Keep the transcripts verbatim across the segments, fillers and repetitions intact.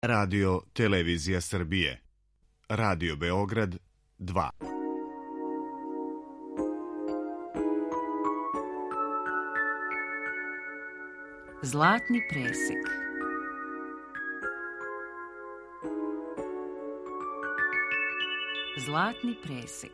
Radio Televizija Srbije. Radio Beograd dva. Zlatni presek. Zlatni presek.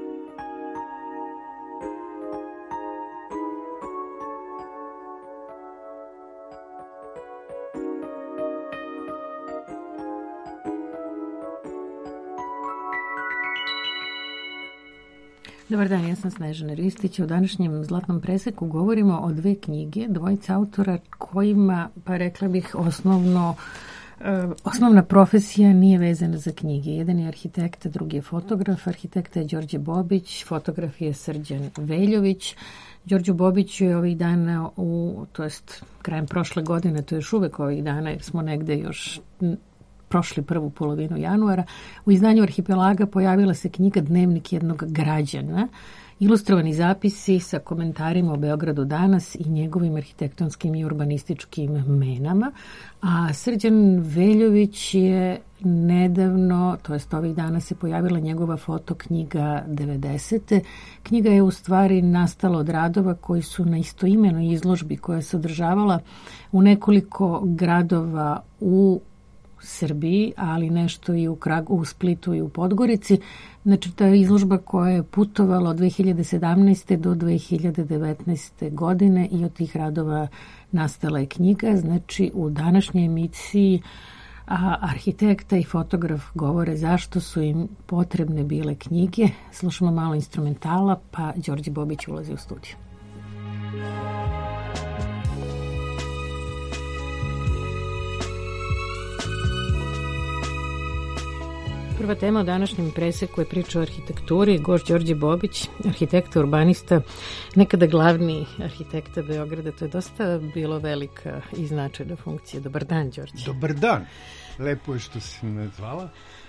Dobar dan, ja sam Snežana Ristić. U današnjem Zlatnom preseku govorimo o dve knjige, dvojica autora kojima, pa rekla bih, osnovno, eh, osnovna profesija nije vezana za knjige. Jedan je arhitekta, drugi je fotograf. Arhitekta je Đorđe Bobić, fotograf je Srđan Veljović. Đorđu Bobiću je ovih dana, u, to jest krajem prošle godine, to je još uvek ovih dana, jer smo negde još prošli prvu polovinu januara, u izdanju Arhipelaga pojavila se knjiga Dnevnik jednog građana, ilustrovani zapisi sa komentarima o Beogradu danas i njegovim arhitektonskim i urbanističkim menama. A Srđan Veljović je nedavno, to jest ovih dana se pojavila njegova fotoknjiga devedesete. Knjiga je u stvari nastala od radova koji su na istoimenoj izložbi koja se održavala u nekoliko gradova u Srbiji, ali nešto i u, Kragu, u Splitu i u Podgorici. Znači, ta izložba koja je putovala od dve hiljade sedamnaeste do dve hiljade devetnaeste godine i od tih radova nastala je knjiga. Znači, u današnjoj emisiji a, arhitekta i fotograf govore zašto su im potrebne bile knjige. Slušamo malo instrumentala, pa Đorđe Bobić ulazi u studiju. Prva tema u današnjem preseku je priča o arhitekturi. Gost Đorđe Bobić, arhitekta, urbanista, nekada glavni arhitekta Beograda. To je dosta bilo velika i značajna funkcija. Dobar dan, Đorđe. Dobar dan. Lepo je što si me zvala.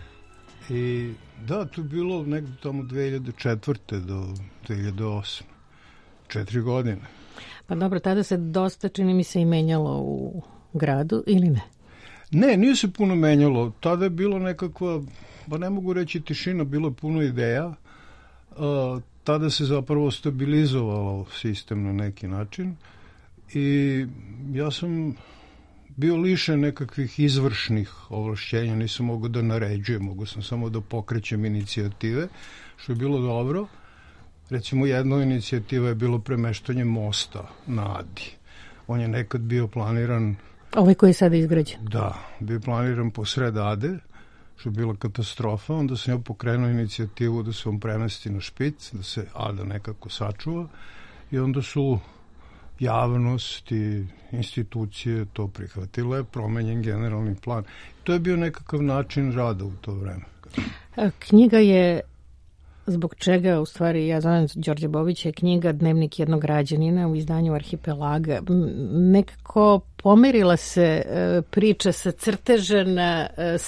I da, to je bilo nekdo tamo dve hiljade četvrte do dve hiljade osme. Četiri godine. Pa dobro, tada se dosta, čini mi se, i menjalo u gradu, ili ne? Ne, nije se puno menjalo. Tada je bilo nekakva, pa ne mogu reći tišina, bilo je puno ideja. Uh, tada se zapravo stabilizovalo sistem na neki način i ja sam bio lišen nekakvih izvršnih ovlašćenja, nisam mogao da naređujem, mogao sam samo da pokrećem inicijative, što je bilo dobro. Recimo, jedna inicijativa je bilo premeštanje mosta na Adi. On je nekad bio planiran... Ovaj koji je sada izgrađen. Da, bio planiran po sred Ade, što je bila katastrofa. Onda sam ja pokrenuo inicijativu da se on premesti na Špic, da se Ada nekako sačuva. I onda su javnost i institucije to prihvatile, promenjen generalni plan. To je bio nekakav način rada u to vreme. Knjiga je, zbog čega, u stvari, ja zovem Đorđe Bobića, je knjiga Dnevnik jednog građanina u izdanju Arhipelaga. Nekako pomerila se priča sa crteža na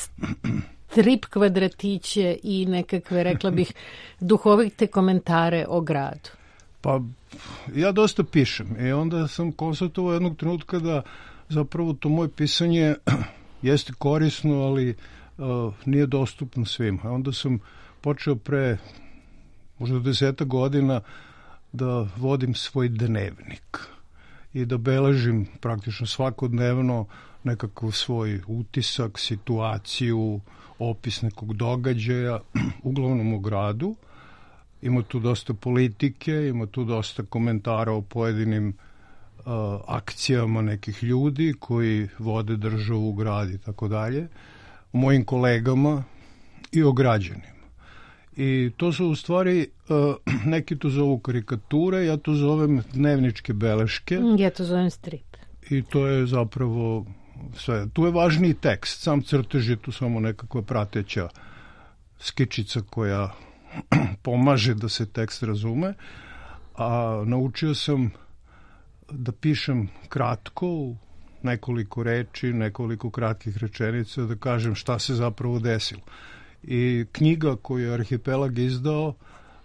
strip kvadratiće i nekakve, rekla bih, duhovite komentare o gradu. Pa, ja dosta pišem i onda sam konstatovao jednog trenutka da zapravo to moje pisanje jeste korisno, ali uh, nije dostupno svima. A onda sam počeo pre možda deseta godina da vodim svoj dnevnik i da beležim praktično svakodnevno nekakav svoj utisak, situaciju, opis nekog događaja, uglavnom u gradu. Ima tu dosta politike, ima tu dosta komentara o pojedinim uh, akcijama nekih ljudi koji vode državu u grad i tako dalje, o mojim kolegama i o građanima. I to su u stvari, uh, neki to zovu karikature, ja to zovem dnevničke beleške. Ja to zovem strip. I to je zapravo sve. Tu je važniji tekst, sam crtež je tu samo nekakva prateća skičica koja pomaže da se tekst razume, a naučio sam da pišem kratko, u nekoliko reči, nekoliko kratkih rečenica, da kažem šta se zapravo desilo. I knjiga koju je Arhipelag izdao,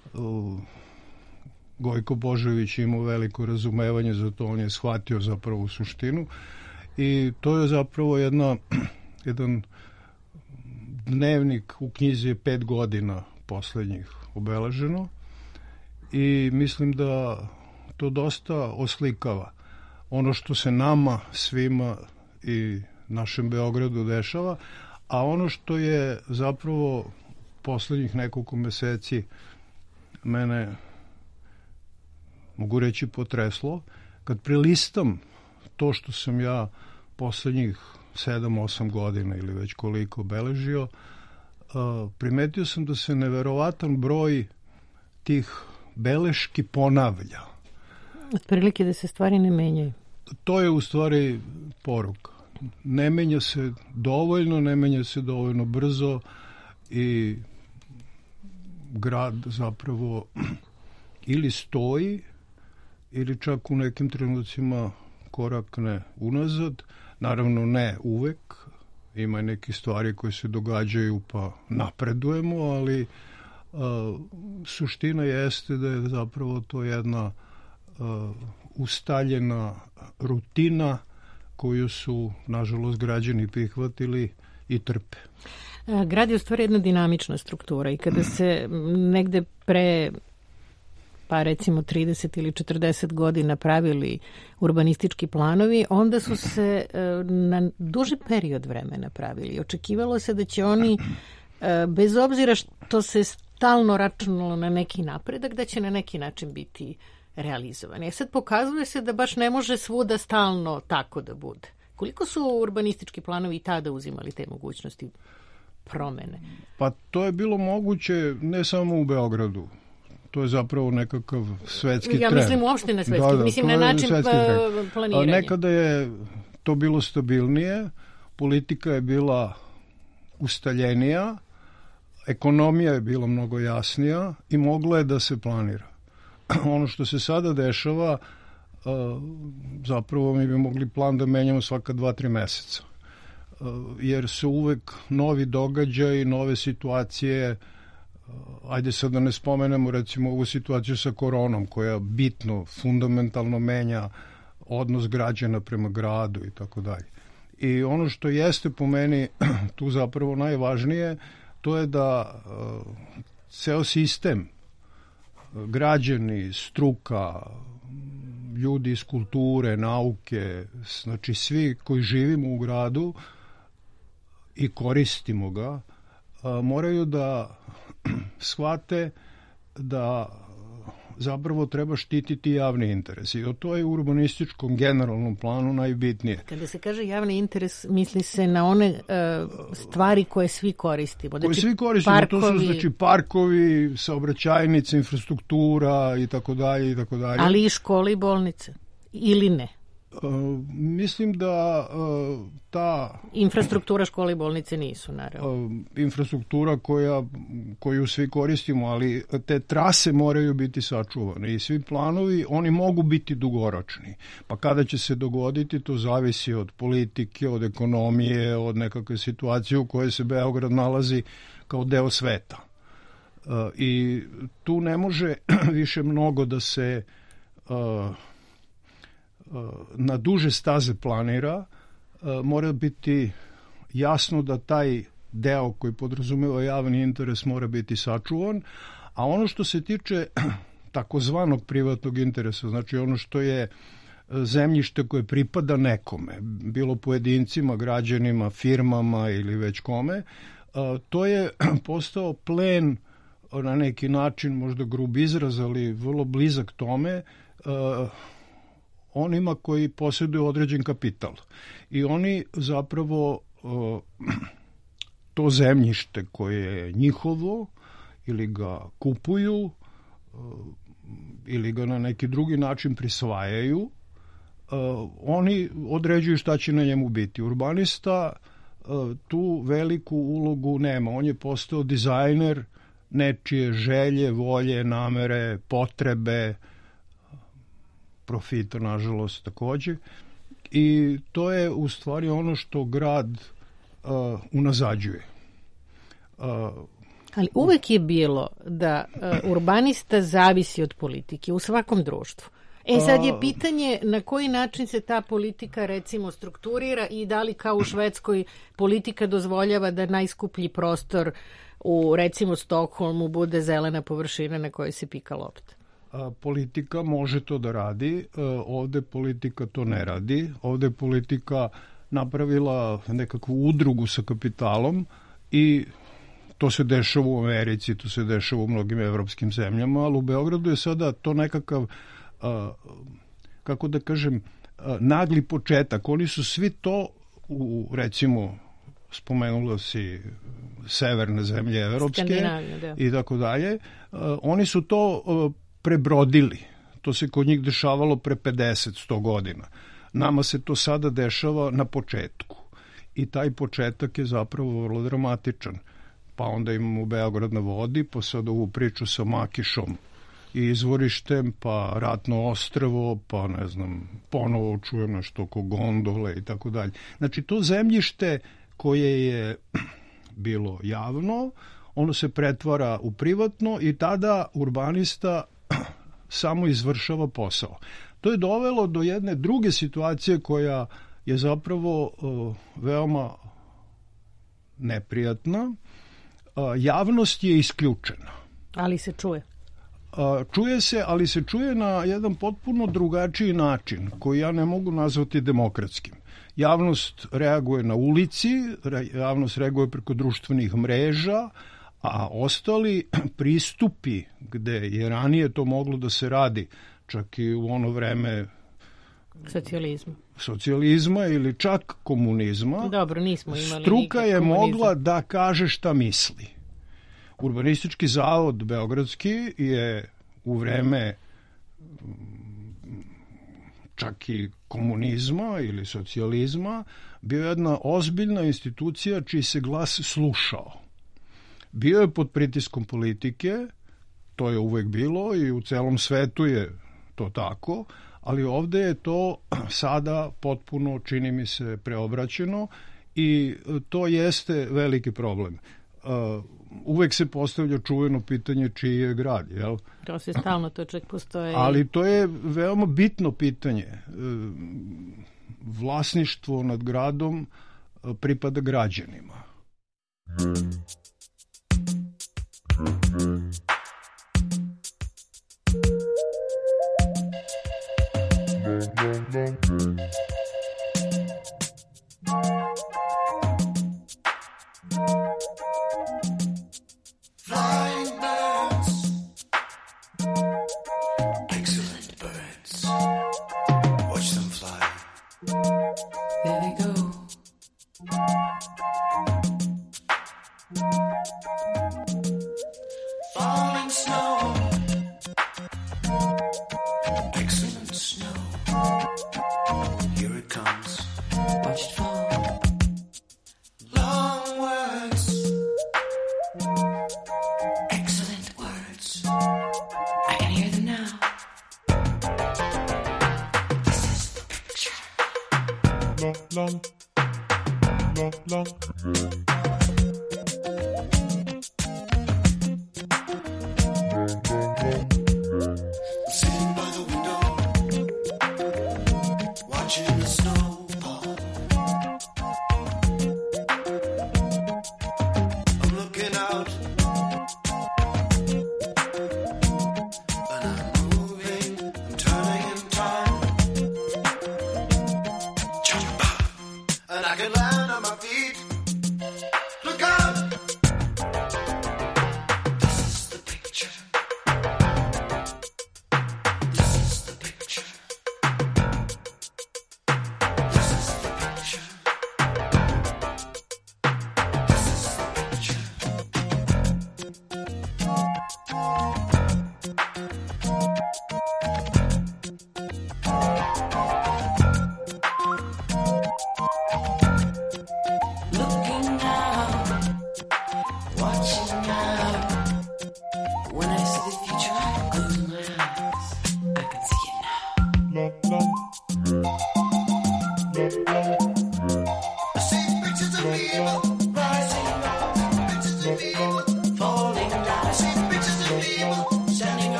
Gojko Božović imao veliko razumevanje za to, on je shvatio zapravo suštinu i to je zapravo jedna jedan dnevnik u knjizi je pet godina poslednjih obeleženo i mislim da to dosta oslikava ono što se nama svima i našem Beogradu dešava, a ono što je zapravo poslednjih nekoliko meseci mene, mogu reći, potreslo, kad prelistam to što sam ja poslednjih sedam osam godina ili već koliko obeležio, uh, primetio sam da se neverovatan broj tih beleški ponavlja. Otprilike da se stvari ne menjaju. To je u stvari poruka. Ne menja se dovoljno, ne menja se dovoljno brzo i grad zapravo ili stoji ili čak u nekim trenucima korakne unazad. Naravno ne uvek, ima neke stvari koje se događaju pa napredujemo, ali a, suština jeste da je zapravo to jedna a, ustaljena rutina koju su, nažalost, građani prihvatili i trpe. Grad je u stvari jedna dinamična struktura i kada se negde pre pa recimo trideset ili četrdeset godina pravili urbanistički planovi, onda su se na duži period vremena pravili. Očekivalo se da će oni, bez obzira što se stalno računalo na neki napredak, da će na neki način biti realizovani. E sad pokazuje se da baš ne može svuda stalno tako da bude. Koliko su urbanistički planovi i tada uzimali te mogućnosti promene? Pa to je bilo moguće ne samo u Beogradu. To je zapravo nekakav svetski trend. Ja mislim uopšte na svetski, da, da, mislim na način planiranja. Nekada je to bilo stabilnije, politika je bila ustaljenija, ekonomija je bila mnogo jasnija i mogla je da se planira. Ono što se sada dešava, zapravo mi bi mogli plan da menjamo svaka dva, tri meseca. Jer su uvek novi događaji, nove situacije. Ajde sad da ne spomenemo recimo ovu situaciju sa koronom koja bitno, fundamentalno menja odnos građana prema gradu i tako dalje. I ono što jeste po meni tu zapravo najvažnije, to je da uh, ceo sistem, građani, struka, ljudi iz kulture, nauke, znači svi koji živimo u gradu i koristimo ga, uh, moraju da shvate da zapravo treba štititi javni interes. I to je u urbanističkom generalnom planu najbitnije. Kada se kaže javni interes, misli se na one uh, stvari koje svi koristimo. Koje znači, svi koristimo, parkovi... to su znači parkovi, saobraćajnice, infrastruktura i tako dalje i tako dalje. Ali i škole i bolnice. Ili ne? Uh, mislim da uh, ta... Infrastruktura škole i bolnice nisu, naravno. Uh, infrastruktura koja, koju svi koristimo, ali te trase moraju biti sačuvane i svi planovi, oni mogu biti dugoročni. Pa kada će se dogoditi, to zavisi od politike, od ekonomije, od nekakve situacije u kojoj se Beograd nalazi kao deo sveta. Uh, I tu ne može više mnogo da se... Uh, na duže staze planira, mora biti jasno da taj deo koji podrazumeva javni interes mora biti sačuvan, a ono što se tiče takozvanog privatnog interesa, znači ono što je zemljište koje pripada nekome, bilo pojedincima, građanima, firmama ili već kome, to je postao plen na neki način, možda grub izraz, ali vrlo blizak tome, onima koji posjeduju određen kapital. I oni zapravo uh, to zemljište koje je njihovo ili ga kupuju uh, ili ga na neki drugi način prisvajaju, uh, oni određuju šta će na njemu biti. Urbanista uh, tu veliku ulogu nema. On je postao dizajner nečije želje, volje, namere, potrebe, profita, nažalost, takođe. I to je u stvari ono što grad uh, unazađuje. Uh, Ali uvek je bilo da uh, urbanista zavisi od politike u svakom društvu. E sad je pitanje na koji način se ta politika recimo strukturira i da li kao u Švedskoj politika dozvoljava da najskuplji prostor u recimo Stokholmu bude zelena površina na kojoj se pika lopta. A, politika može to da radi, e, ovde politika to ne radi, ovde politika napravila nekakvu udrugu sa kapitalom i to se dešava u Americi, to se dešava u mnogim evropskim zemljama, ali u Beogradu je sada to nekakav, a, kako da kažem, a, nagli početak. Oni su svi to, u, recimo, spomenula si severne zemlje evropske i tako dalje, oni su to a, prebrodili. To se kod njih dešavalo pre pedeset do sto godina. Nama se to sada dešava na početku. I taj početak je zapravo vrlo dramatičan. Pa onda imamo Beograd na vodi, pa sad ovu priču sa Makišom i izvorištem, pa Ratno ostrvo, pa ne znam, ponovo čujem nešto oko gondole i tako dalje. Znači, to zemljište koje je bilo javno, ono se pretvara u privatno i tada urbanista samo izvršava posao. To je dovelo do jedne druge situacije koja je zapravo uh, veoma neprijatna. Uh, javnost je isključena. Ali se čuje. Uh, čuje se, ali se čuje na jedan potpuno drugačiji način, koji ja ne mogu nazvati demokratskim. Javnost reaguje na ulici, javnost reaguje preko društvenih mreža, a ostali pristupi gde je ranije to moglo da se radi, čak i u ono vreme socijalizma. socijalizma ili čak komunizma. Dobro, nismo imali struka je komunizam. mogla da kaže šta misli. Urbanistički zavod beogradski je u vreme čak i komunizma ili socijalizma bio jedna ozbiljna institucija čiji se glas slušao. Bio je pod pritiskom politike, to je uvek bilo i u celom svetu je to tako, ali ovde je to sada potpuno, čini mi se, preobraćeno i to jeste veliki problem. Uh, uvek se postavlja čuveno pitanje čiji je grad, jel? To se stalno, to čak postoje. Ali to je veoma bitno pitanje. Uh, vlasništvo nad gradom uh, pripada građanima. Flying birds, excellent birds. Watch them fly. There they go. Falling snow, excellent snow. Here it comes. Watch it fall. Long words, excellent words. I can hear them now. This is the picture. Long, long, long, long. Sitting by the window, watching the snow fall. I'm looking out, and I'm moving, I'm turning in time. Jump up, and I can land on my feet.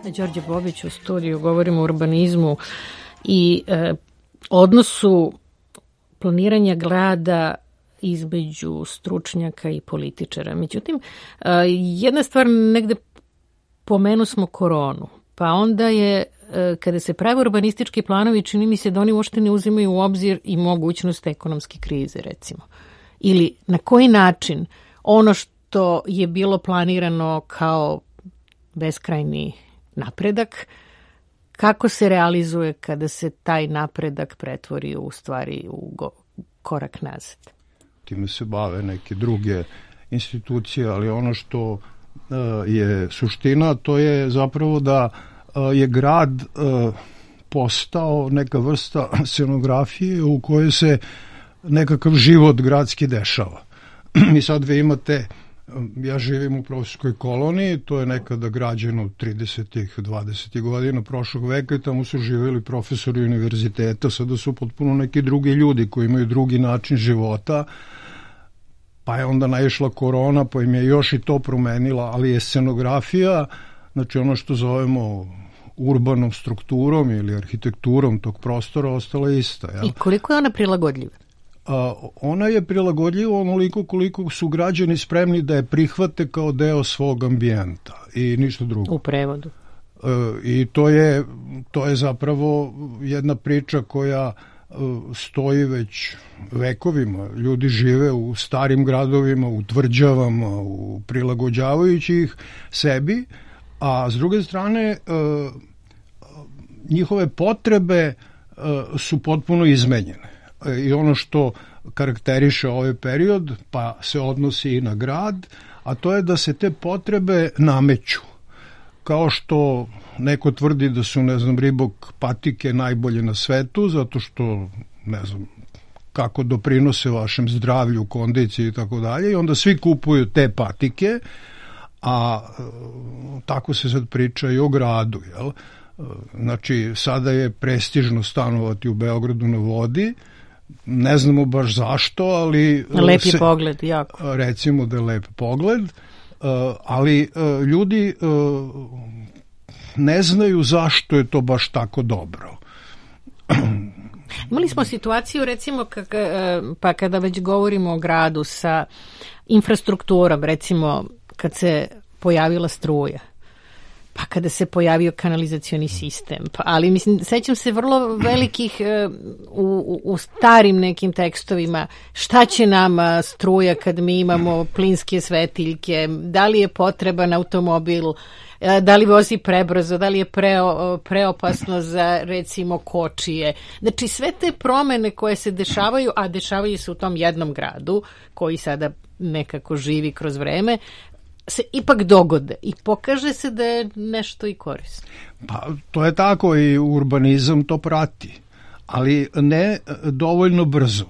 Đorđe Bobić u studiju, govorimo o urbanizmu i e, odnosu planiranja grada između stručnjaka i političara. Međutim, e, jedna stvar, negde pomenu smo koronu, pa onda je, e, kada se prave urbanistički planovi, čini mi se da oni uopšte ne uzimaju u obzir i mogućnost ekonomske krize, recimo. Ili na koji način ono što je bilo planirano kao beskrajni napredak, kako se realizuje kada se taj napredak pretvori u stvari u go, korak nazad? Time se bave neke druge institucije, ali ono što uh, je suština, to je zapravo da uh, je grad uh, postao neka vrsta scenografije u kojoj se nekakav život gradski dešava. I sad vi imate, ja živim u profesorskoj koloniji, to je nekada građeno tridesetih, dvadesetih godina prošlog veka i tamo su živjeli profesori univerziteta, sada su potpuno neki drugi ljudi koji imaju drugi način života, pa je onda naišla korona, pa im je još i to promenila, ali je scenografija, znači ono što zovemo urbanom strukturom ili arhitekturom tog prostora ostala ista. Jel? I koliko je ona prilagodljiva? A, ona je prilagodljiva onoliko koliko su građani spremni da je prihvate kao deo svog ambijenta i ništa drugo. U prevodu. E, I to je, to je zapravo jedna priča koja e, stoji već vekovima. Ljudi žive u starim gradovima, u tvrđavama, u prilagođavajući ih sebi, a s druge strane e, njihove potrebe e, su potpuno izmenjene. I ono što karakteriše ovaj period, pa se odnosi i na grad, a to je da se te potrebe nameću. Kao što neko tvrdi da su, ne znam, Reebok patike najbolje na svetu, zato što, ne znam, kako doprinose vašem zdravlju, kondiciji i tako dalje, i onda svi kupuju te patike, a tako se sad priča i o gradu, jel? Znači, sada je prestižno stanovati u Beogradu na vodi, ne znamo baš zašto, ali... Lep je pogled, jako. Recimo da je lep pogled, ali ljudi ne znaju zašto je to baš tako dobro. Imali smo situaciju, recimo, pa kada već govorimo o gradu sa infrastrukturom, recimo kad se pojavila struja, pa kada se pojavio kanalizacioni sistem. Pa, ali mislim, sećam se vrlo velikih u, u starim nekim tekstovima, šta će nama struja kad mi imamo plinske svetiljke, da li je potreban automobil, da li vozi prebrzo, da li je preo, preopasno za recimo kočije. Znači sve te promene koje se dešavaju, a dešavaju se u tom jednom gradu koji sada nekako živi kroz vreme, se ipak dogode i pokaže se da je nešto i korisno. Pa to je tako i urbanizam to prati, ali ne dovoljno brzo.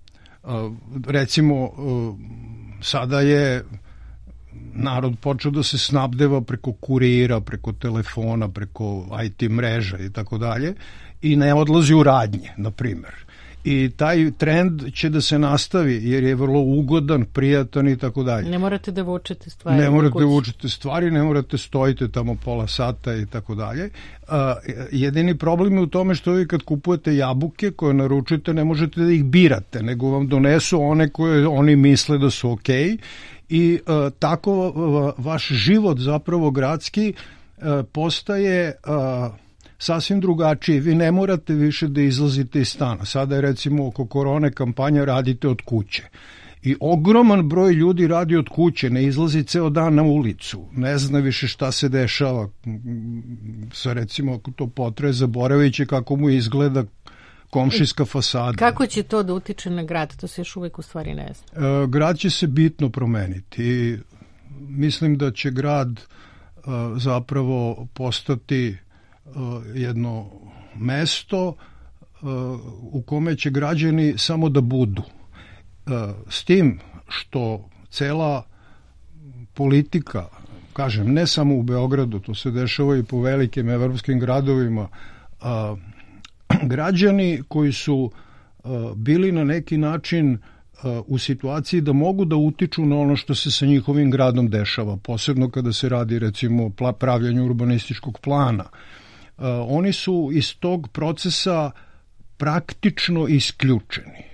Recimo, sada je narod počeo da se snabdeva preko kurira, preko telefona, preko I T mreža i tako dalje i ne odlazi u radnje, na primjer. I taj trend će da se nastavi jer je vrlo ugodan, prijatan i tako dalje. Ne morate da vučete stvari. Ne morate da vučete stvari, ne morate stojite tamo pola sata i tako dalje. Jedini problem je u tome što vi kad kupujete jabuke koje naručite ne možete da ih birate, nego vam donesu one koje oni misle da su okej. Okay. I uh, tako uh, vaš život zapravo gradski uh, postaje uh, sasvim drugačiji. Vi ne morate više da izlazite iz stana. Sada je recimo oko korone kampanja radite od kuće. I ogroman broj ljudi radi od kuće, ne izlazi ceo dan na ulicu. Ne zna više šta se dešava. Sa recimo ako to potraje, zaboraviće kako mu izgleda komšijska fasada. Kako će to da utiče na grad? To se još uvek u stvari ne zna. E, grad će se bitno promeniti i mislim da će grad e, zapravo postati e, jedno mesto e, u kome će građani samo da budu. E, s tim što cela politika, kažem, ne samo u Beogradu, to se dešava i po velikim evropskim gradovima, a, građani koji su uh, bili na neki način uh, u situaciji da mogu da utiču na ono što se sa njihovim gradom dešava, posebno kada se radi recimo o pravljanju urbanističkog plana. Oni su iz tog procesa praktično isključeni.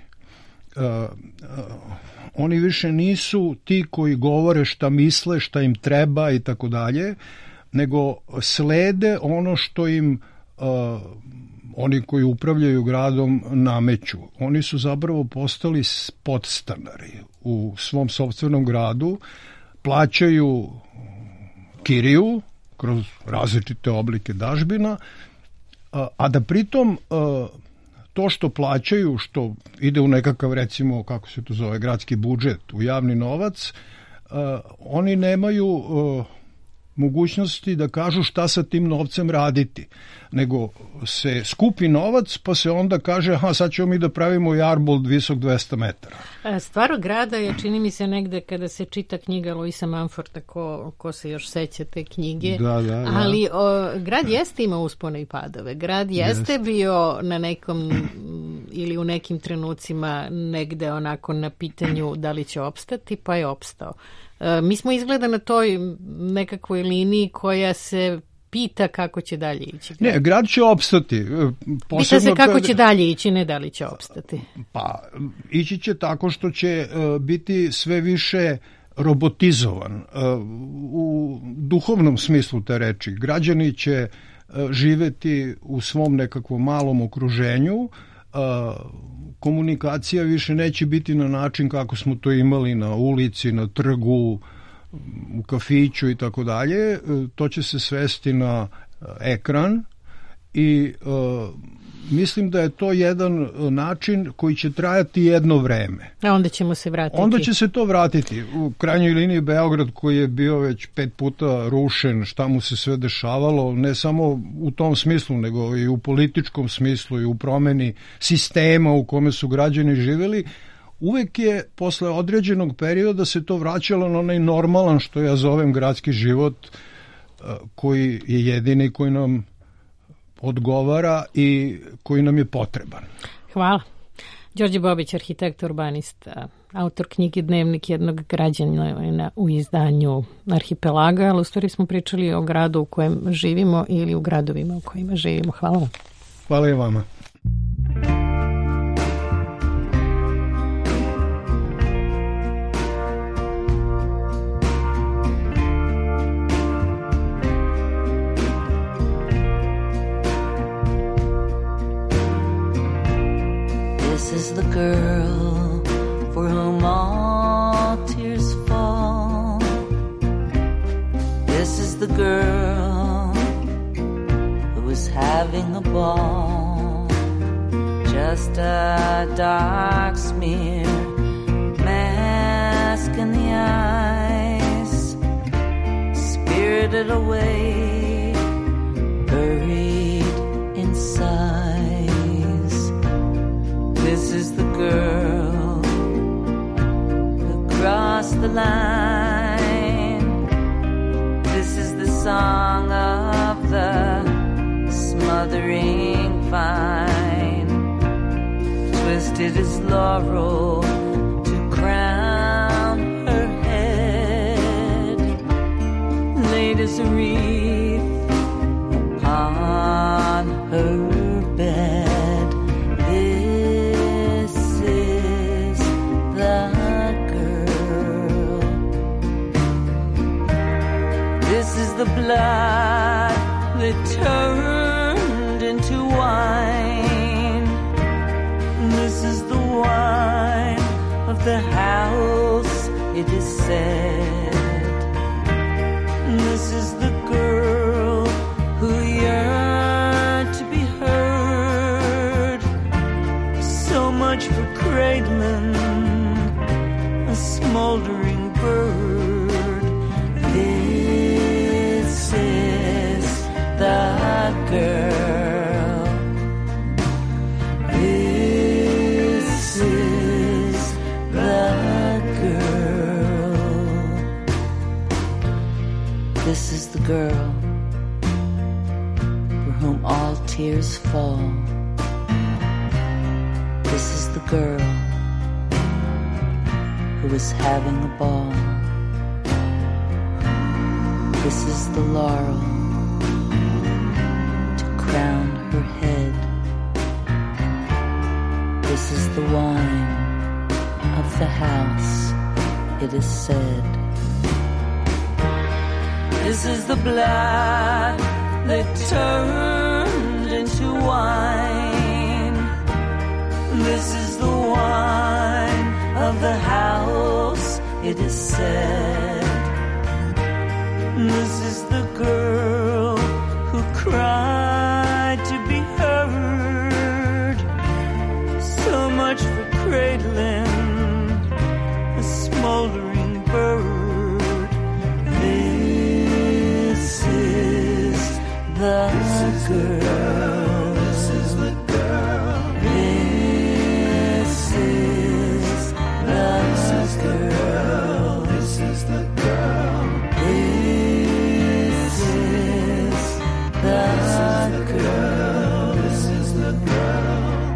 Oni više nisu ti koji govore šta misle, šta im treba i tako dalje, nego slede ono što im oni koji upravljaju gradom nameću. Oni su zapravo postali podstanari u svom sopstvenom gradu, plaćaju kiriju kroz različite oblike dažbina, a da pritom to što plaćaju, što ide u nekakav, recimo, kako se to zove, gradski budžet, u javni novac, oni nemaju mogućnosti da kažu šta sa tim novcem raditi, nego se skupi novac pa se onda kaže aha, sad ćemo mi da pravimo jarbold visok dvesta metara. Stvar grada je, čini mi se, negde kada se čita knjiga Louisa Mumforda, ko, ko se još seća te knjige, da, da, da. ali o, grad jeste imao uspone i padove. Grad jeste yes. bio na nekom ili u nekim trenucima negde onako na pitanju da li će opstati, pa je opstao. Mi smo izgleda na toj nekakvoj liniji koja se pita kako će dalje ići. Ne, grad će opstati. Posebno pita se kako kad... će dalje ići, ne da li će opstati. Pa, ići će tako što će uh, biti sve više robotizovan. Uh, u duhovnom smislu te reči. Građani će uh, živeti u svom nekakvom malom okruženju, uh, komunikacija više neće biti na način kako smo to imali na ulici, na trgu, u kafiću i tako dalje. To će se svesti na ekran i uh, mislim da je to jedan način koji će trajati jedno vreme. A onda ćemo se vratiti. Onda će se to vratiti. U krajnjoj liniji Beograd koji je bio već pet puta rušen, šta mu se sve dešavalo, ne samo u tom smislu, nego i u političkom smislu i u promeni sistema u kome su građani živjeli, uvek je posle određenog perioda se to vraćalo na onaj normalan, što ja zovem gradski život, koji je jedini koji nam odgovara i koji nam je potreban. Hvala. Đorđe Bobić, arhitekt, urbanista, autor knjige Dnevnik jednog građanina u izdanju Arhipelaga, ali u stvari smo pričali o gradu u kojem živimo ili u gradovima u kojima živimo. Hvala vam. Hvala i vama. The girl for whom all tears fall. This is the girl who is having a ball. Just a dark smear, mask in the eyes, spirited away, buried inside. This is the girl who crossed the line. This is the song of the smothering vine. Twisted as laurel to crown her head, laid as a wreath upon her bed. The blood that turned into wine. This is the wine of the house, it is said. This is the girl who yearned to be heard. So much for cradling a smoldering bird. The girl, this is the girl, this is the girl for whom all tears fall. This is the girl who is having a ball. This is the laurel to crown her head. This is the wine of the house, it is said. This is the blood that turned into wine. This is the wine of the house, it is said. This is the girl who cried to be heard. So much for cradling a smoldering bird. This is the girl. This is the girl. This is the girl. This is the girl. This is the girl. This is the girl.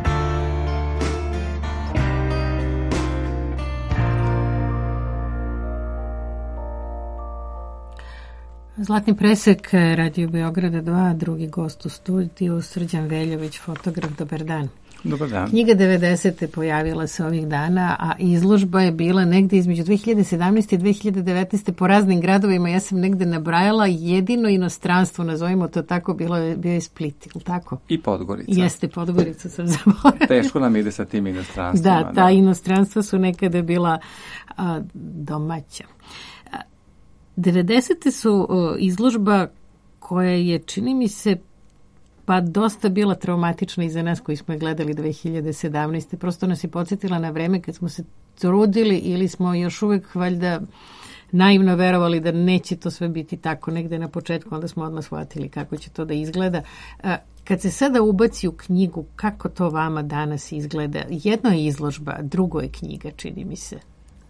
Zlatni presek, Radio Beograda dva, drugi gost u studiju, Srđan Veljović, fotograf. Dobar dan. Dobar dan. Knjiga devedesete pojavila se ovih dana, a izložba je bila negde između dve hiljade sedamnaeste i dve hiljade devetnaeste po raznim gradovima. Ja sam negde nabrajala, jedino inostranstvo, nazovimo to tako, bilo je, bio je Split, ili tako? I Podgorica. Jeste, Podgorica sam zaboravila. Teško nam ide sa tim inostranstvima. Da, ta da. inostranstva su nekada bila a, domaća. devedesete su a, izložba koja je, čini mi se, pa dosta bila traumatična i za nas koji smo je gledali dve hiljade sedamnaeste. Prosto nas je podsjetila na vreme kad smo se trudili ili smo još uvek valjda naivno verovali da neće to sve biti tako negde na početku, onda smo odmah shvatili kako će to da izgleda. Kad se sada ubaci u knjigu, kako to vama danas izgleda? Jedno je izložba, drugo je knjiga, čini mi se.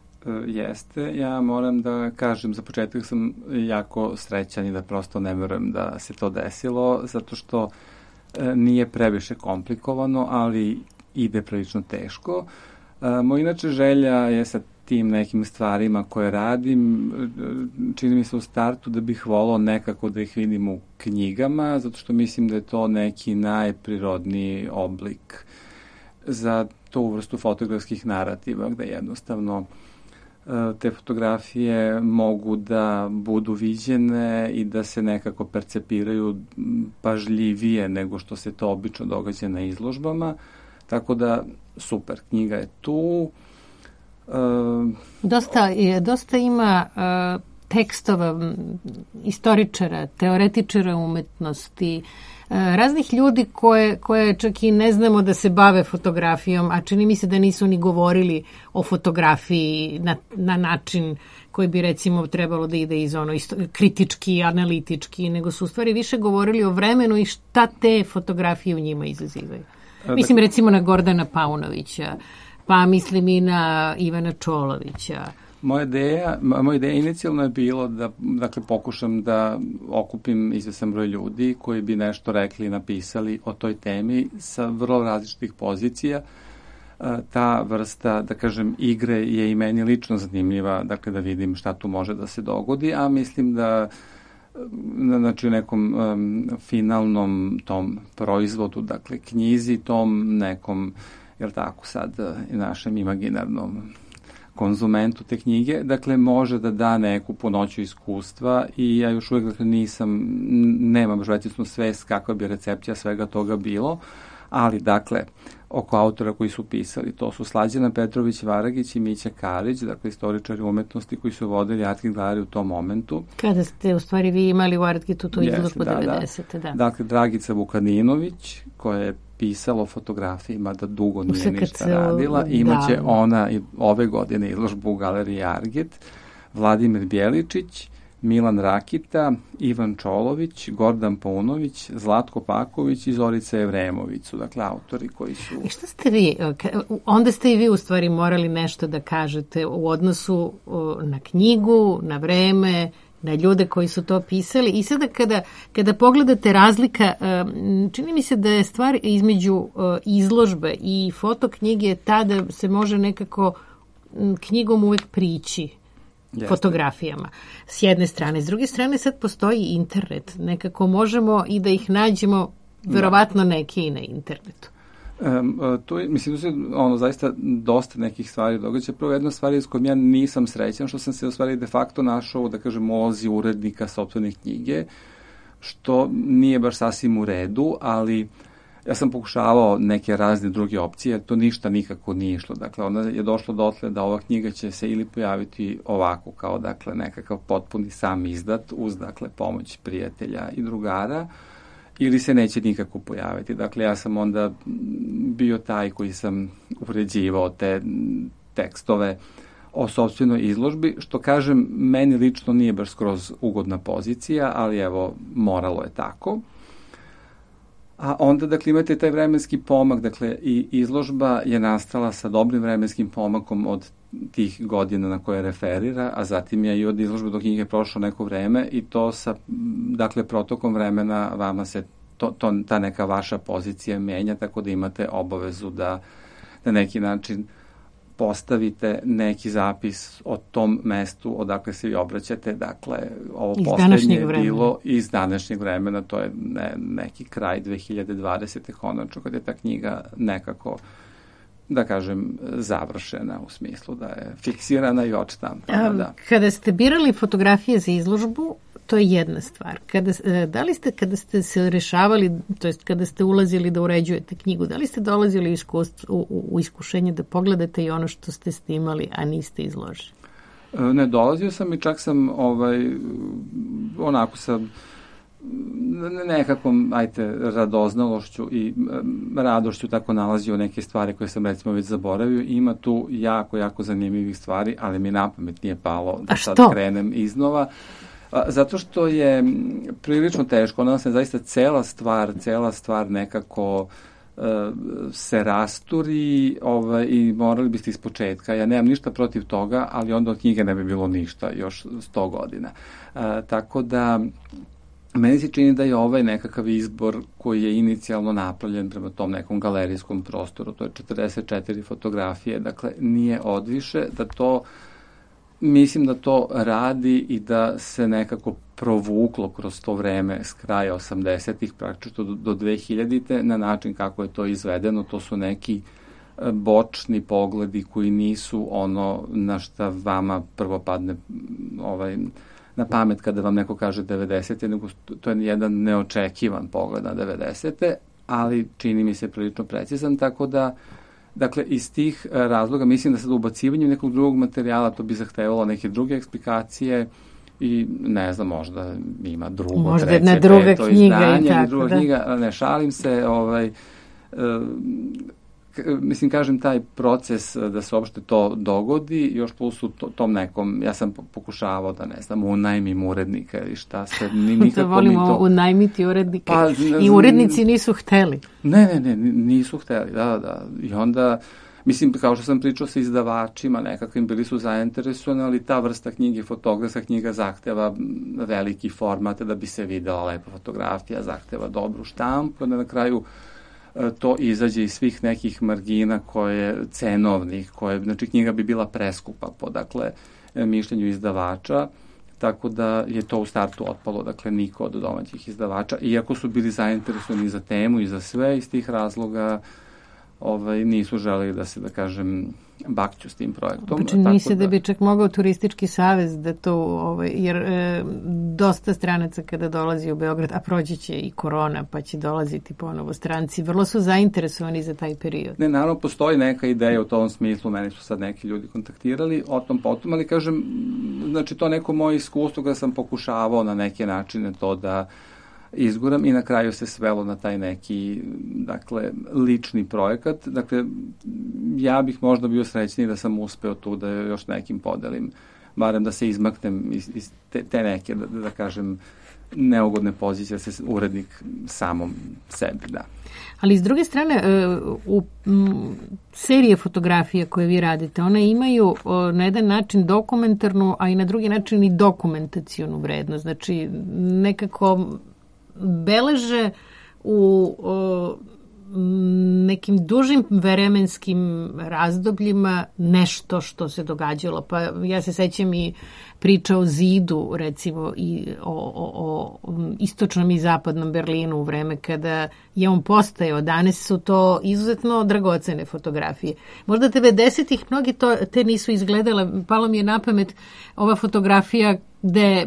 Jeste, ja moram da kažem, za početak sam jako srećan i da prosto ne verujem da se to desilo, zato što nije previše komplikovano, ali ide prilično teško. Moja inače želja je sa tim nekim stvarima koje radim, čini mi se u startu da bih volao nekako da ih vidim u knjigama, zato što mislim da je to neki najprirodniji oblik za tu vrstu fotografskih narativa, gde jednostavno te fotografije mogu da budu viđene i da se nekako percepiraju pažljivije nego što se to obično događa na izložbama. Tako da, super, knjiga je tu. Uh, dosta, dosta ima uh, tekstova istoričara, teoretičara umetnosti, raznih ljudi koje, koje čak i ne znamo da se bave fotografijom, a čini mi se da nisu ni govorili o fotografiji na, na način koji bi recimo trebalo da ide iz ono isto, kritički, analitički, nego su u stvari više govorili o vremenu i šta te fotografije u njima izazivaju. A, mislim dakle, recimo na Gordana Paunovića, pa mislim i na Ivana Čolovića. Moja ideja, moja ideja inicijalno je bilo da dakle, pokušam da okupim izvestan broj ljudi koji bi nešto rekli i napisali o toj temi sa vrlo različitih pozicija. Ta vrsta, da kažem, igre je i meni lično zanimljiva, dakle da vidim šta tu može da se dogodi, a mislim da znači u nekom um, finalnom tom proizvodu, dakle knjizi, tom nekom, jel tako sad, našem imaginarnom konzumentu te knjige, dakle može da da neku punoću iskustva i ja još uvijek dakle, nisam, nemam precisnu svest kakva bi recepcija svega toga bilo, ali dakle oko autora koji su pisali, to su Slađana Petrović-Varagić i Mića Karić, dakle istoričari umetnosti koji su vodili Art Gallery u tom momentu. Kada ste u stvari vi imali u Artgitu tu izložbu da, devedesete. Da. Da. Dakle, Dragica Vukadinović, koja je pisala o fotografiji, mada dugo nije ništa radila. Imaće da. ona i ove godine izložbu u Galeriji Arget. Vladimir Bjeličić, Milan Rakita, Ivan Čolović, Gordan Paunović, Zlatko Paković i Zorica Evremović su, dakle, autori koji su... I šta ste vi, onda ste i vi u stvari morali nešto da kažete u odnosu na knjigu, na vreme, na ljude koji su to pisali i sada kada, kada pogledate razlika, čini mi se da je stvar između izložbe i fotoknjige ta da se može nekako knjigom uvek prići. Jeste. Fotografijama. S jedne strane. S druge strane sad postoji internet. Nekako možemo i da ih nađemo, verovatno neke i na internetu. Um, to je, mislim, to je ono, zaista dosta nekih stvari događa. Prvo, jedna stvar s kojom ja nisam srećan, što sam se u stvari de facto našao, da kažem, ozi urednika sopstvene knjige, što nije baš sasvim u redu, ali ja sam pokušavao neke razne druge opcije, jer to ništa nikako nije išlo. Dakle, onda je došlo dotle da ova knjiga će se ili pojaviti ovako, kao, dakle, nekakav potpuni sam izdat, uz, dakle, pomoć prijatelja i drugara, ili se neće nikako pojaviti. Dakle, ja sam onda bio taj koji sam uređivao te tekstove o sopstvenoj izložbi, što, kažem, meni lično nije baš skroz ugodna pozicija, ali evo, moralo je tako. A onda, dakle, imate taj vremenski pomak, dakle, i izložba je nastala sa dobrim vremenskim pomakom od tih godina na koje referira, a zatim je i od izložbe do knjige prošlo neko vreme i to sa, dakle, protokom vremena vama se to, to, ta neka vaša pozicija menja, tako da imate obavezu da na neki način postavite neki zapis o tom mestu odakle se vi obraćate, dakle, ovo iz poslednje je bilo iz današnjeg vremena, to je ne, neki kraj dve hiljade dvadesete konačno, kad je ta knjiga nekako, da kažem, završena u smislu da je fiksirana i odštampana. Da. Kada ste birali fotografije za izložbu, to je jedna stvar. Kada, da li ste, kada ste se rešavali, to jest kada ste ulazili da uređujete knjigu, da li ste dolazili iskust, u, u iskušenje da pogledate i ono što ste snimali, a niste izložili? Ne, dolazio sam i čak sam ovaj, onako sa nekakvom, ajte, radoznalošću i radošću tako nalazio neke stvari koje sam, recimo, već zaboravio. Ima tu jako, jako zanimljivih stvari, ali mi na pamet nije palo da sad krenem iznova. Zato što je prilično teško, ona se zaista cela stvar, cela stvar nekako uh, se rasturi ovaj, i morali biste iz početka. Ja nemam ništa protiv toga, ali onda od knjige ne bi bilo ništa još sto godina. Uh, tako da meni se čini da je ovaj nekakav izbor koji je inicijalno napravljen prema tom nekom galerijskom prostoru, to je četrdeset četiri fotografije, dakle nije odviše, da to mislim da to radi i da se nekako provuklo kroz to vreme s kraja osamdesetih praktično do, do dve hiljadite na način kako je to izvedeno. To su neki bočni pogledi koji nisu ono na šta vama prvo padne ovaj, na pamet kada vam neko kaže devedesete, nego to je jedan neočekivan pogled na devedesete, ali čini mi se prilično precizan, tako da dakle, iz tih razloga mislim da sad ubacivanjem nekog drugog materijala to bi zahtevalo neke druge eksplikacije i ne znam, možda ima drugo, možda treće, ne druga peto knjiga izdanje, i tako, druga da. knjiga, ne šalim se, ovaj, uh, mislim, kažem, taj proces da se uopšte to dogodi, još plus u to, tom nekom, ja sam pokušavao da, ne znam, unajmim urednika ili šta se, ni, nikako da volimo mi to... unajmiti urednika pa, i urednici nisu hteli. Ne, ne, ne, nisu hteli, da, da, i onda, mislim, kao što sam pričao sa izdavačima, nekakvim bili su zainteresovani, ali ta vrsta knjige, fotografska knjiga zahteva veliki format da bi se videla lepa fotografija, zahteva dobru štampu, onda na kraju to izađe iz svih nekih margina koje, cenovnih, koje, znači knjiga bi bila preskupa po, dakle, mišljenju izdavača, tako da je to u startu otpalo, dakle, niko od domaćih izdavača, iako su bili zainteresovani za temu i za sve, iz tih razloga ovaj, nisu želeli da se, da kažem, bakću s tim projektom. Pa čini se da bi čak mogao turistički savez da to, ovaj, jer e, dosta stranaca kada dolazi u Beograd, a proći će i korona, pa će dolaziti ponovo stranci, vrlo su zainteresovani za taj period. Ne, naravno, postoji neka ideja u tom smislu, meni su sad neki ljudi kontaktirali o tom potom, ali kažem, znači to neko moje iskustvo kada sam pokušavao na neke načine to da izguram i na kraju se svelo na taj neki, dakle, lični projekat. Dakle, ja bih možda bio srećniji da sam uspeo tu da još nekim podelim, barem da se izmaknem iz, iz te, te neke, da, da kažem, neugodne pozicije, da se urednik samom sebi, da. Ali s druge strane, u serije fotografije koje vi radite, one imaju na jedan način dokumentarnu, a i na drugi način i dokumentacionu vrednost. Znači, nekako beleže u o, nekim dužim vremenskim razdobljima nešto što se događalo. Pa ja se sećam i priča o zidu, recimo, i o, o, o istočnom i zapadnom Berlinu u vreme kada je on postajao. Danas su to izuzetno dragocene fotografije. Možda devedesetih mnogi to, te nisu izgledale. Palo mi je na pamet ova fotografija gde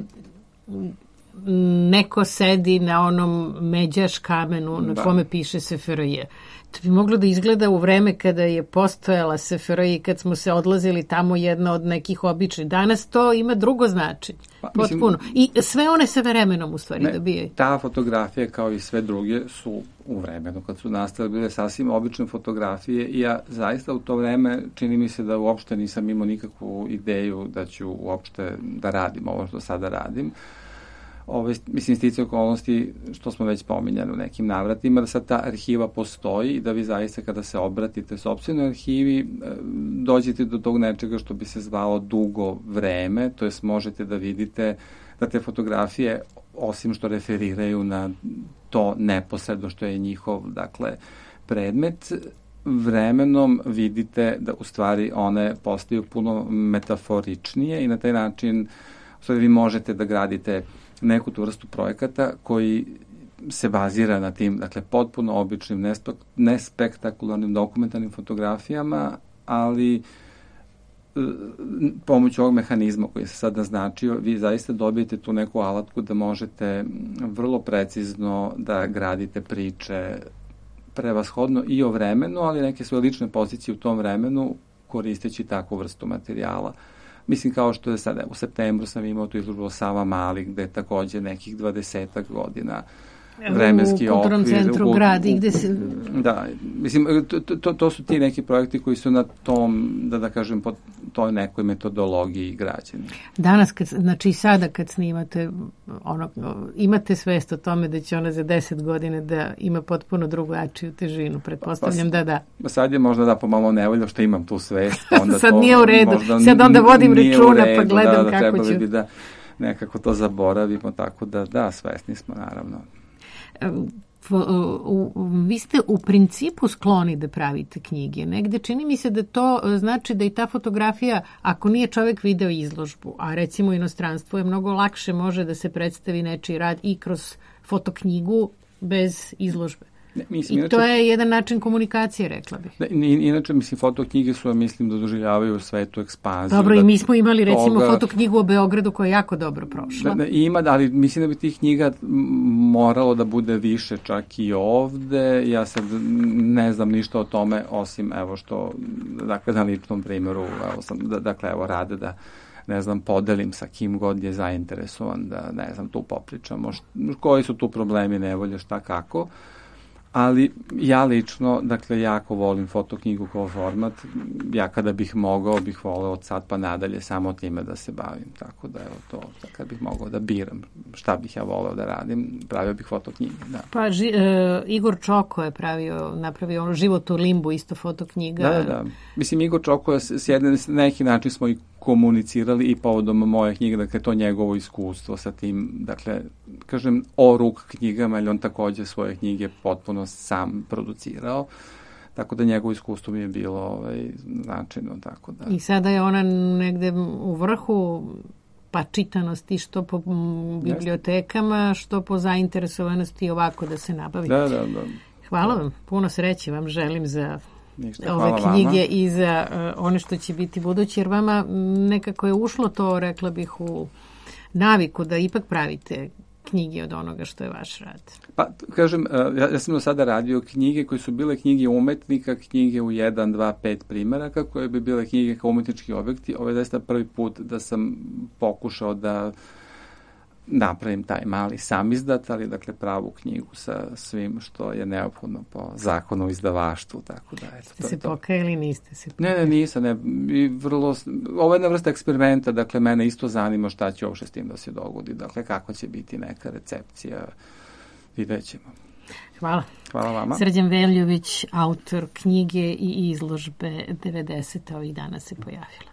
neko sedi na onom međaš kamenu na da. kome piše S F R J. To bi moglo da izgleda u vreme kada je postojala S F R J i kad smo se odlazili tamo jedna od nekih običnih. Danas to ima drugo značenje. Pa, potpuno. I sve one sa vremenom u stvari ne, dobijaju. Ta fotografija kao i sve druge su u vremenu kad su nastale bile sasvim obične fotografije i ja zaista u to vreme čini mi se da uopšte nisam imao nikakvu ideju da ću uopšte da radim ovo što sada radim. Ove, mislim, stice okolnosti što smo već pominjali u nekim navratima, da sad ta arhiva postoji i da vi zaista kada se obratite sopstvenoj arhivi dođete do tog nečega što bi se zvalo dugo vreme, to jest možete da vidite da te fotografije, osim što referiraju na to neposredno što je njihov, dakle, predmet, vremenom vidite da u stvari one postaju puno metaforičnije i na taj način u stvari vi možete da gradite neku tu vrstu projekata koji se bazira na tim, dakle, potpuno običnim, nespek, nespektakularnim dokumentarnim fotografijama, ali pomoću ovog mehanizma koji se sad naznačio, vi zaista dobijete tu neku alatku da možete vrlo precizno da gradite priče prevashodno i o vremenu, ali neke svoje lične pozicije u tom vremenu koristeći takvu vrstu materijala. Mislim, kao što je sad, u septembru sam imao tu izložbu o Savamali, gde je takođe nekih dvadesetak godina vremenski okvir. U kulturnom centru gradi, gde se... Da, mislim, to, to, to su ti neki projekti koji su na tom, da da kažem, po toj nekoj metodologiji građeni. Danas, kad, znači i sada kad snimate, ono, imate svest o tome da će ona za deset godina da ima potpuno drugačiju težinu, pretpostavljam pa, da da. Sad je možda da pomalo nevoljno što imam tu svest. Onda sad to nije u redu, sad onda vodim računa pa gledam da, da, kako ću. Bi da nekako to zaboravimo, tako da da, svesni smo naravno. Vi ste u principu skloni da pravite knjige. Negde čini mi se da to znači da i ta fotografija, ako nije čovek video izložbu, a recimo inostranstvo je mnogo lakše može da se predstavi nečiji rad i kroz fotoknjigu bez izložbe. Ne, mislim, I inače, to je jedan način komunikacije, rekla bih. Ne, inače, mislim, fotoknjige su, mislim, da doživljavaju u svetu ekspanziju. Dobro, da i mi smo imali, recimo, toga... fotoknjigu o Beogradu koja je jako dobro prošla. Da, da, ima, ali mislim da bi tih knjiga moralo da bude više čak i ovde. Ja sad ne znam ništa o tome, osim, evo što, dakle, na ličnom primjeru, evo sam, da, dakle, evo, rade da ne znam, podelim sa kim god je zainteresovan, da, ne znam, tu popričamo, št, koji su tu problemi, nevolje, šta, kako. Ali ja lično, dakle, jako volim fotoknjigu kao format. Ja kada bih mogao, bih voleo od sad pa nadalje samo time da se bavim. Tako da, evo to, kad bih mogao da biram šta bih ja voleo da radim, pravio bih fotoknjige, da. Pa, ži, e, Igor Čoko je pravio, napravio ono Život u limbu, isto fotoknjiga. Da, da. Mislim, Igor Čoko je s jedne, s neki način smo i komunicirali i povodom moje knjige, dakle, to njegovo iskustvo sa tim, dakle, kažem, o ruk knjigama, ali on takođe svoje knjige potpuno sam producirao, tako da njegovo iskustvo mi je bilo ovaj, značajno, tako da. I sada je ona negde u vrhu pa čitanosti što po bibliotekama, što po zainteresovanosti ovako da se nabavi. Da, da, da. Hvala vam, puno sreće vam želim za Ništa, ove knjige vama. I za uh, one što će biti budući, jer vama nekako je ušlo to, rekla bih, u naviku da ipak pravite knjige od onoga što je vaš rad. Pa, kažem, ja, ja sam do sada radio knjige koje su bile knjige umetnika, knjige u jedan, dva, pet primeraka, koje bi bile knjige kao umetnički objekti. Ovo je zaista prvi put da sam pokušao da napravim taj mali samizdat, ali dakle pravu knjigu sa svim što je neophodno po zakonu o izdavaštvu, tako da eto. Ste se pokajali, niste se pokajali? Ne, ne, nisam, ne, i vrlo, ovo je jedna vrsta eksperimenta, dakle mene isto zanima šta će uopšte s tim da se dogodi, dakle kako će biti neka recepcija, vidjet ćemo. Hvala. Hvala vama. Srđan Veljović, autor knjige i izložbe devedesete ovih dana se pojavila.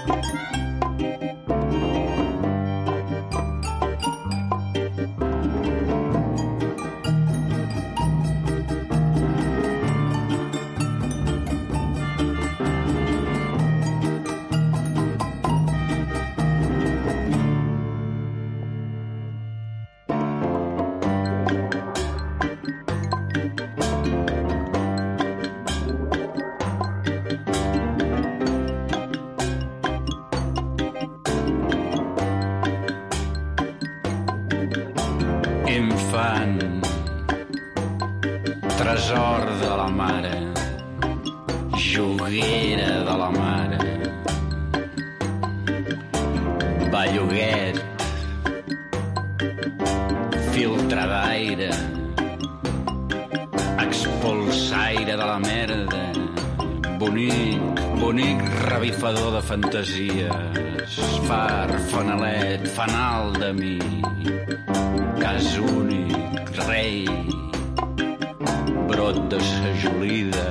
Infant, tresor de la mare, joguera de la mare, belluguet, filtre d'aire, expulsaire de la merda, bonic, bonic revifador de fantasies, far, fanalet, fanal de mi, cas únic, rei, brot de sajolida,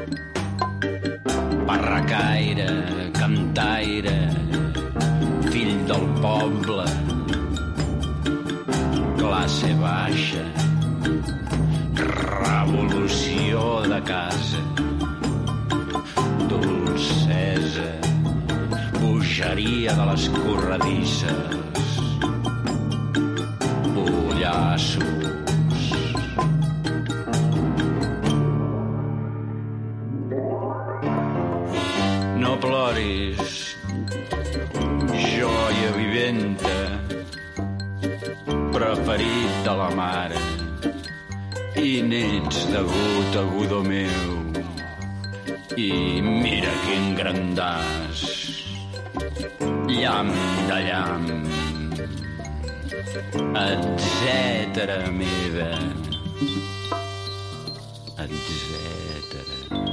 parracaire, cantaire, fill del poble, classe baixa, revolució de casa, dolcesa, bogeria de les corredisses, pollassos. No ploris, joia viventa, preferit de la mare, i n'ets degut, agudó meu, i mira quin grandàs, llamp de llamp, etcètera meva, etcètera.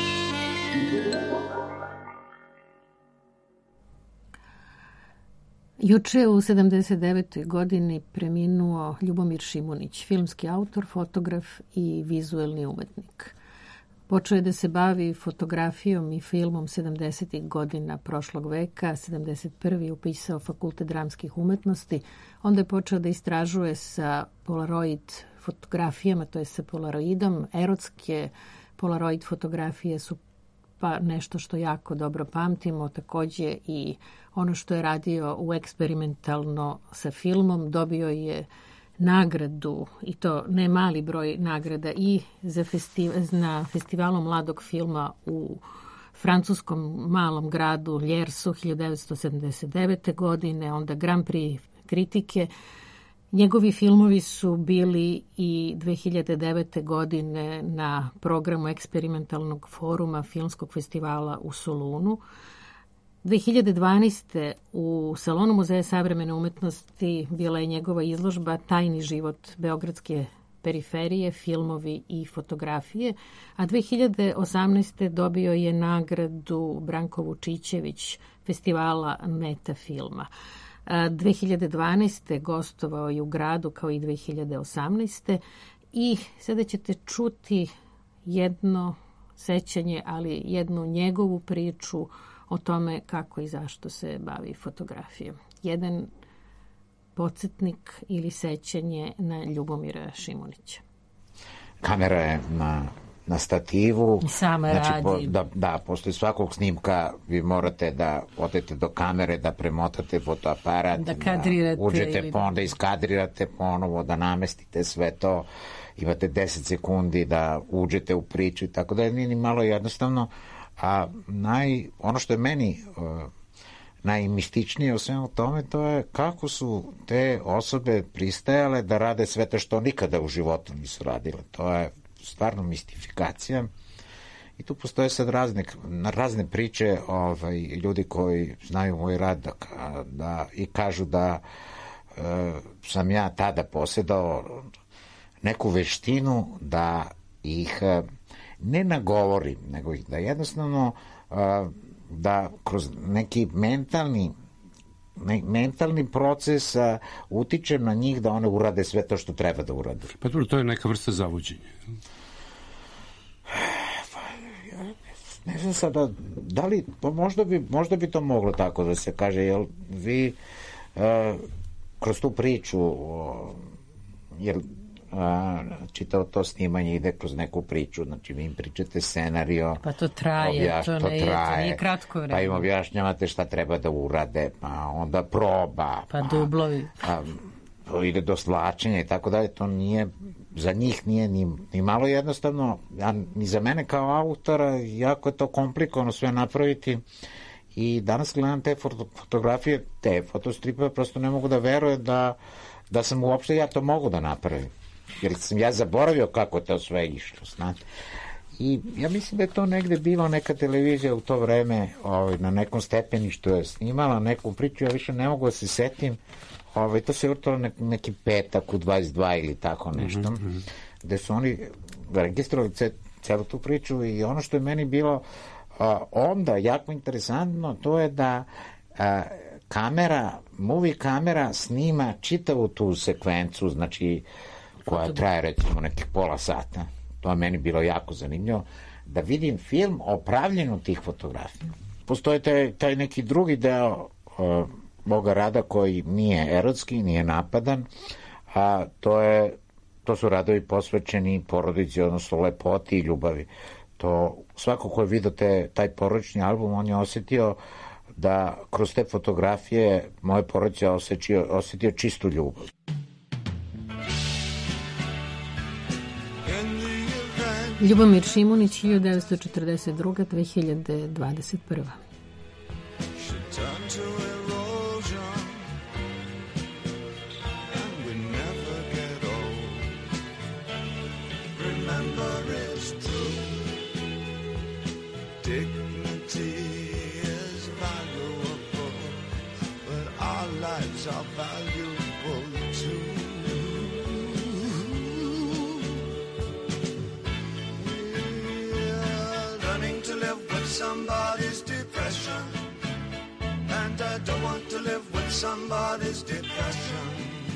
Juče u sedamdeset devetoj godini preminuo Ljubomir Šimunić, filmski autor, fotograf i vizuelni umetnik. Počeo je da se bavi fotografijom i filmom sedamdesetih godina prošlog veka, sedamdeset prvi upisao Fakultet dramskih umetnosti, onda je počeo da istražuje sa polaroid fotografijama, to je sa polaroidom. Erotske polaroid fotografije su pa nešto što jako dobro pamtimo, takođe i ono što je radio u eksperimentalno sa filmom, dobio je nagradu, i to ne mali broj nagrada, i za festiv, na festivalu mladog filma u francuskom malom gradu Ljersu hiljadu devetsto sedamdeset devete. godine, onda Grand Prix kritike. Njegovi filmovi su bili i dve hiljade devete. godine na programu eksperimentalnog foruma Filmskog festivala u Solunu. dve hiljade dvanaeste. u Salonu Muzeja savremene umetnosti bila je njegova izložba Tajni život beogradske periferije, filmovi i fotografije, a dve hiljade osamnaeste. dobio je nagradu Branko Vučićević festivala Metafilma. dve hiljade dvanaeste. gostovao je u gradu kao i dve hiljade osamnaeste. i sada ćete čuti jedno sećanje, ali jednu njegovu priču o tome kako i zašto se bavi fotografijom. Jedan podsjetnik ili sećanje na Ljubomira Šimunića. Kamera je na, na stativu. Sama znači, radi. Po, da, da, posle svakog snimka vi morate da odete do kamere, da premotate fotoaparat, da, kadrirate, da uđete, ili... pa onda iskadrirate ponovo, da namestite sve to. Imate deset sekundi da uđete u priču i tako da nije ni malo jednostavno. A naj, ono što je meni uh, najmističnije u svemu tome, to je kako su te osobe pristajale da rade sve to što nikada u životu nisu radile. To je stvarno mistifikacija. I tu postoje sad razne, razne priče ovaj, ljudi koji znaju moj rad da, da, i kažu da uh, sam ja tada posjedao neku veštinu da ih uh, ne nagovorim, nego da jednostavno uh, da kroz neki mentalni ne, mentalni proces uh, utičem na njih da one urade sve to što treba da urade. Pa dobro, to je neka vrsta zavođenja. Ne znam sada, da li, pa možda bi, možda bi to moglo tako da se kaže, jel vi uh, kroz tu priču, uh, jer a, čitao to snimanje ide kroz neku priču, znači vi im pričate scenario, pa to traje, objaš, to, to ne, traje, to nije kratko vreme, pa im objašnjavate šta treba da urade, pa onda proba, pa, pa dublovi, pa, pa ide do svlačenja i tako dalje, to nije, za njih nije ni, ni malo jednostavno, a ni za mene kao autora jako je to komplikovano sve napraviti. I danas gledam te fotografije, te fotostripove, prosto ne mogu da verujem da, da sam uopšte ja to mogu da napravim. Jer sam ja zaboravio kako to sve išlo, znate. I ja mislim da je to negde bilo, neka televizija u to vreme ovaj, na nekom stepeništu je snimala neku priču, ja više ne mogu da se setim, ovaj, to se vrtalo ne, neki petak u dvadeset dva ili tako nešto, mm-hmm. gde su oni registrovali celu tu priču i ono što je meni bilo a, onda jako interesantno, to je da a, kamera, movie kamera snima čitavu tu sekvencu, znači koja traje recimo nekih pola sata. To je meni bilo jako zanimljivo, da vidim film o pravljenju tih fotografija. Postoji taj, taj neki drugi deo uh, moga rada koji nije erotski, nije napadan, a to je, to su radovi posvećeni porodici, odnosno lepoti i ljubavi. To, svako ko je vidio te, taj porodični album, on je osetio da kroz te fotografije moje porodice osetio, osetio čistu ljubav. Ljubomir Šimunić, hiljadu devetsto četrdeset druga do dve hiljade dvadeset prva. Somebody's depression, and I don't want to live with somebody's depression.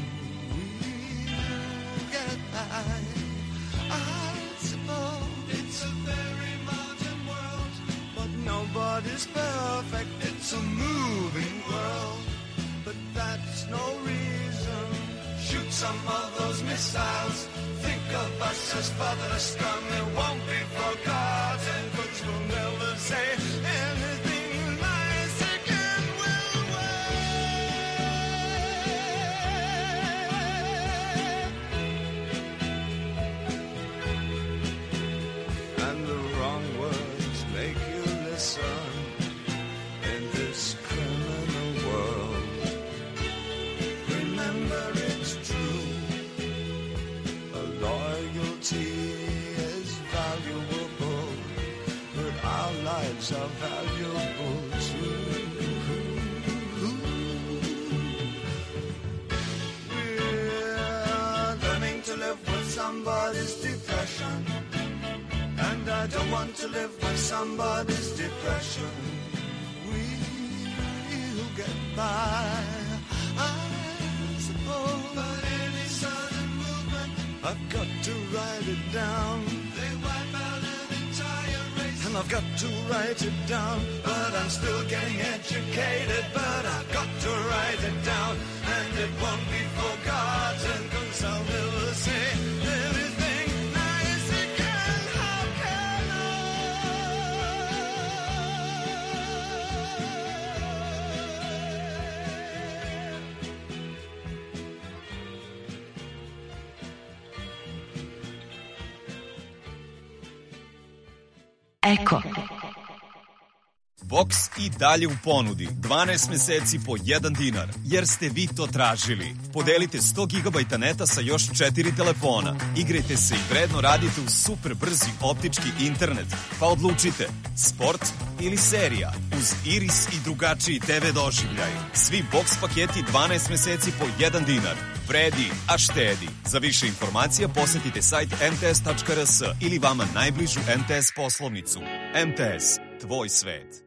We'll get by, I suppose. It's a very modern world, but nobody's perfect. It's a moving world, but that's no reason. Shoot some of those missiles. Think of us as fatherless scum. It won't be forgotten, 'cause we'll never say anything nice again. We'll wait. And the wrong words make you listen in this criminal world. Remember, it's true. Loyalty is valuable, but our lives are valuable too. We're learning to live with somebody's depression, and I don't want to live with somebody's depression. We'll get by, I suppose, but any sudden movement, I've got to write it down. They wipe out an entire race, and I've got to write it down. But I'm still getting educated, but I've got to write it down. And it won't be forgotten, 'cause I'll never say anything nice again. How can I? Eko. Boks i dalje u ponudi. dvanaest meseci po jedan dinar, jer ste vi to tražili. Podelite sto gigabajta neta sa još četiri telefona. Igrajte se i vredno radite uz super brzi optički internet. Pa odlučite, sport ili serija, uz Iris i drugačiji te ve doživljaj. Svi boks paketi dvanaest meseci po jedan dinar. Vredi, a štedi. Za više informacija posetite sajt em te es tačka er es ili vama najbližu em te es poslovnicu. em te es, tvoj svet.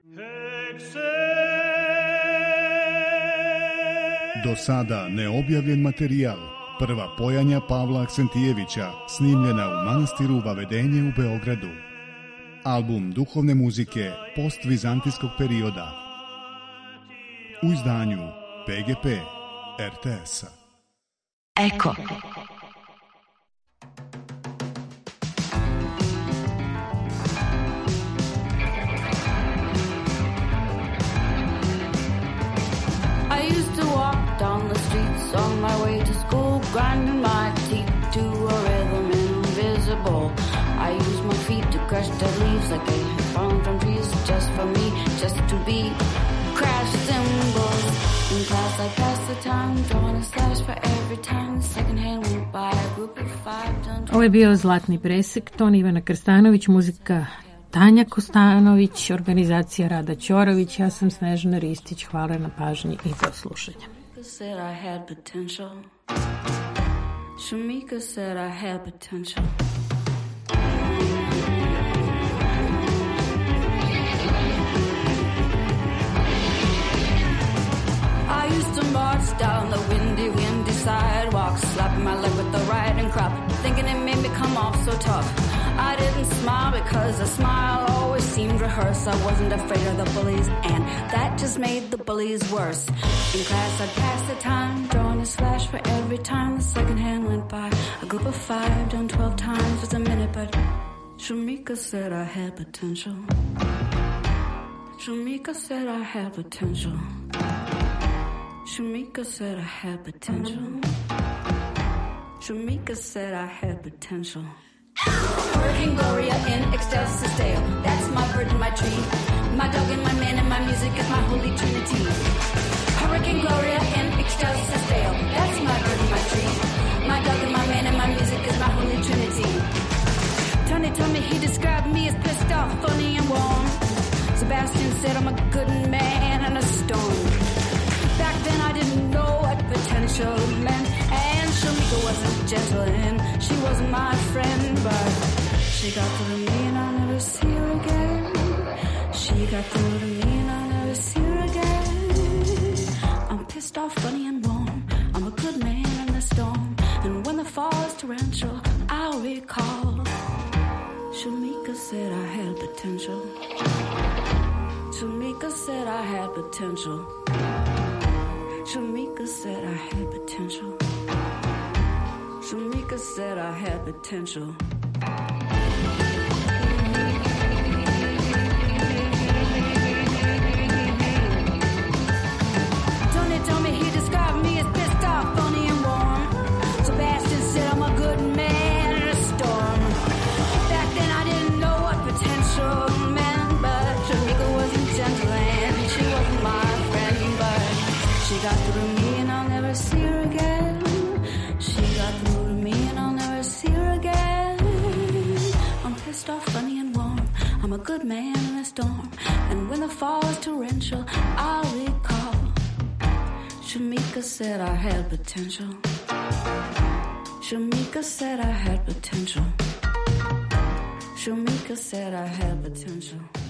Do sada neobjavljen materijal. Prva pojanja Pavla Aksentijevića, snimljena u manastiru Vavedenje u Beogradu. album duhovne muzike postvizantijskog perioda u izdanju P G P R T S-a. Eko. I used to walk down the streets on my way to school, grinding my teeth to a rhythm invisible. I used my feet to crush dead leaves like they had fallen from trees, just for me, just to be crash cymbals. In class I passed the time, drawing a slash for every time the second hand went by. A group of five done. Ovo je bio Zlatni presek, ton Ivana Krstanović, muzika Tanja Kostanović, organizacija Rada Ćorović, ja sam Snežana Ristić, hvala na pažnji i do slušanja. Said I had potential. Shamika said I had potential. I used to march down the windy, windy sidewalk, slapping my leg with the riding crop, thinking it made me come off so tough. I didn't smile because a smile always seemed rehearsed. I wasn't afraid of the bullies, and that just made the bullies worse. In class I'd pass the time, drawing a slash for every time the second hand went by. A group of five done twelve times was a minute, but Shamika said I had potential. Shamika said I had potential. Shamika said I had potential. Shamika said I had potential. Hurricane Gloria in excelsis Deo. That's my bird and my tree. My dog and my man and my music is my holy trinity. Hurricane Gloria in excelsis Deo. That's my bird and my tree. My dog and my man and my music is my holy trinity. Tony told me he described me as pissed off, funny and warm. Sebastian said I'm a good man in a storm. Back then I didn't know what potential meant, and Shamika wasn't gentle and she wasn't my friend, but she got through to me and I'll never see her again. She got through to me and I'll never see her again. I'm pissed off, funny and warm. I'm a good man in the storm, and when the fall is torrential, I'll recall Shamika said I had potential. Shamika said I had potential. Shamika said I had potential. Shamika said I had potential. Tony told me he described me as pissed off, funny and warm. Sebastian said I'm a good man in a storm. Back then I didn't know what potential meant, but Shamika wasn't gentle and she wasn't my friend, but she got through to me and I'll never see her again. She got through to me and I'll never see her again. I'm pissed off, funny and warm. I'm a good man in a storm, and when the fall is torrential, I'll recall Shamika said I had potential. Shamika said I had potential. Shamika said I had potential.